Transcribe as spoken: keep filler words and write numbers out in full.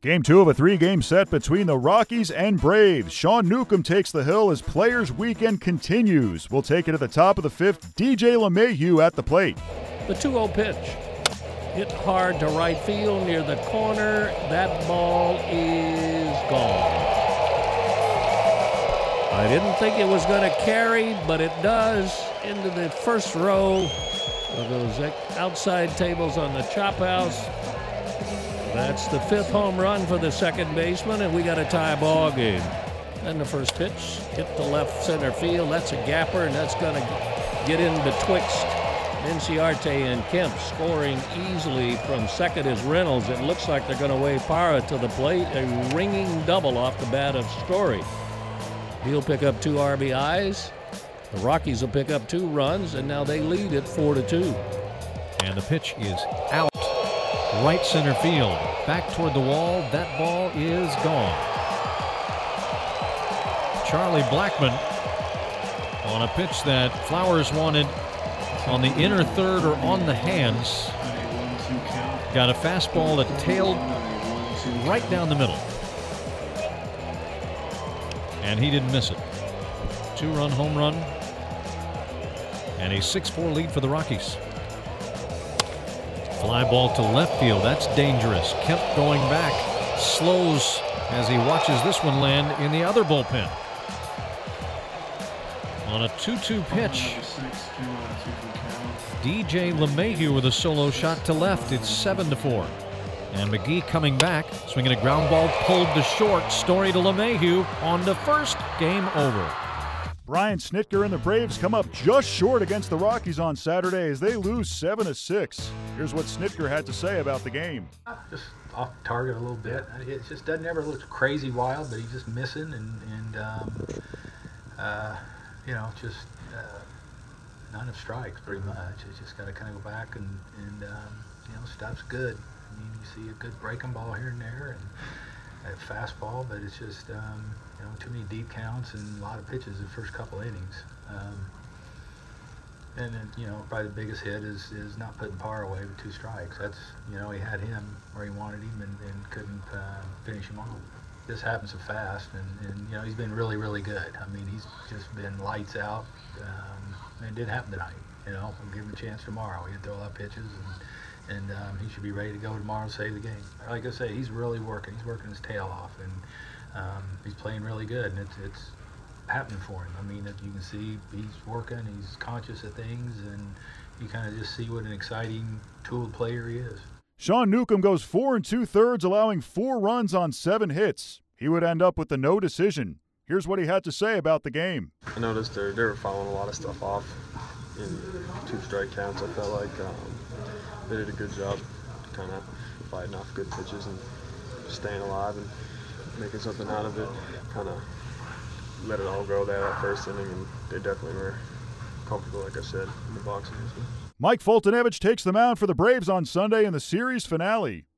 Game two of a three-game set between the Rockies and Braves. Sean Newcomb takes the hill as Players Weekend continues. We'll take it at the top of the fifth. D J LeMahieu at the plate. The two oh pitch. Hit hard to right field near the corner. That ball is gone. I didn't think it was going to carry, but it does into the first row of those outside tables on the chop house. That's the fifth home run for the second baseman, and we got a tie ball game. Then the first pitch hit the left center field. That's a gapper, and that's going to get in betwixt Inciarte and Kemp. Scoring easily from second is Reynolds. It looks like they're going to wave Parra to the plate. A ringing double off the bat of Story. He'll pick up two R B Is. The Rockies will pick up two runs, and now they lead at four to two. And the pitch is out. Right center field. Back toward the wall. That ball is gone. Charlie Blackmon on a pitch that Flowers wanted on the inner third or on the hands. Got a fastball that tailed right down the middle. And he didn't miss it. Two-run home run. And a six four lead for the Rockies. Fly ball to left field. That's dangerous. Kemp going back. Slows as he watches this one land in the other bullpen. On a two two pitch. D J LeMahieu with a solo shot to left. It's seven to four. And McGee coming back. Swinging a ground ball pulled to short. Story to LeMahieu on the first. Game over. Brian Snitker and the Braves come up just short against the Rockies on Saturday as they lose seven to six. Here's what Snitker had to say about the game. Just off target a little bit. It just doesn't ever look crazy wild, but he's just missing and, and um, uh, you know, just uh, not enough strikes pretty much. It's just got to kind of go back and, and um, you know, stuff's good. I mean, you see a good breaking ball here and there and a fastball, but it's just, um, you know, too many deep counts and a lot of pitches the first couple innings. Um, and then, you know, probably the biggest hit is, is not putting Parra away with two strikes. That's, you know, he had him where he wanted him and, and couldn't uh, finish him off. This happens so fast, and, and, you know, he's been really, really good. I mean, he's just been lights out, um, and it didn't happen tonight. You know, we'll give him a chance tomorrow. He had throw a lot of pitches, and, and um, he should be ready to go tomorrow and save the game. Like I say, he's really working. He's working his tail off, and um, he's playing really good, and it's, it's happening for him. I mean, you can see he's working, he's conscious of things, and you kind of just see what an exciting tool player he is. Sean Newcomb goes four and two-thirds, allowing four runs on seven hits. He would end up with the no decision. Here's what he had to say about the game. I noticed they they were fouling a lot of stuff off in two strike counts. I felt like um, they did a good job kind of fighting off good pitches and staying alive and making something out of it. Kind of let it all go there that first inning, and they definitely were comfortable, like I said, in the box. Mike Foltynewicz takes the mound for the Braves on Sunday in the series finale.